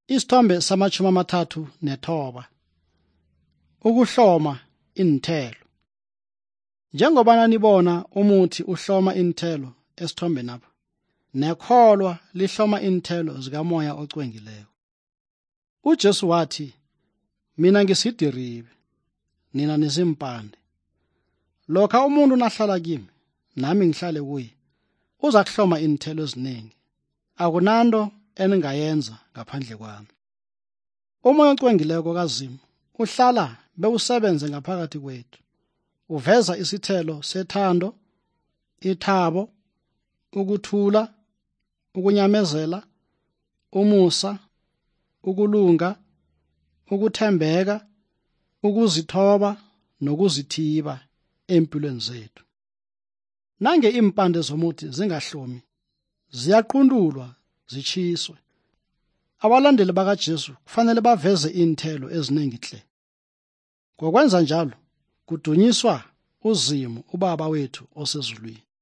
Isithombe sama-39 ukuhloma inithelo. Njengoba nibona umuthi uhloma inithelo esithombeni lapha, nekholwa lihloma inithelo zikamoya ocwengileyo. UJesu wathi, mina ngisidiribi, nina nisimpande. Lokha umuntu nahlala kimi nami ngihlale kuye, uza kuhloma inithelo eziningi. Akunanto eningayenza ngaphandle kwami. Umoya ocwengileyo kaZimu uhlala bewusebenze ngaphakathi kwethu. Uveza isithelo sethando, ithabo, ukuthula, ukunyamezela, umusa, ukulunga, ukuthembeka, ukuzithoba nokuzithiba empilweni zethu. Nange impande zomuthi zingahlomi, ziyaqundulwa zitshiswe. Abalandeli bakaJesu kufanele baveze inithelo eziningi hle. Ngokwenza njalo kudunyiswa uZimu uBaba wethu osezulwini.